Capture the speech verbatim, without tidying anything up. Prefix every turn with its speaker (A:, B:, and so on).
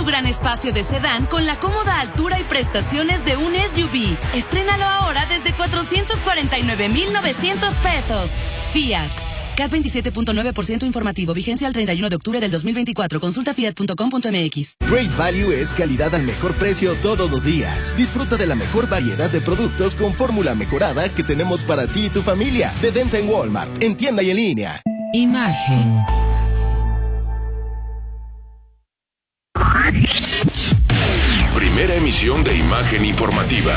A: gran espacio de sedán con la cómoda altura y prestaciones de un S U V. Estrénalo ahora desde cuatrocientos cuarenta y nueve mil novecientos pesos. Fiat. C A T veintisiete punto nueve por ciento informativo. Vigencia al treinta y uno de octubre del dos mil veinticuatro. Consulta fiat punto com punto m x.
B: Great Value es calidad al mejor precio todos los días. Disfruta de la mejor variedad de productos con fórmula mejorada que tenemos para ti y tu familia. De venta en Walmart, en tienda y en línea.
C: Imagen.
D: Primera emisión de Imagen Informativa.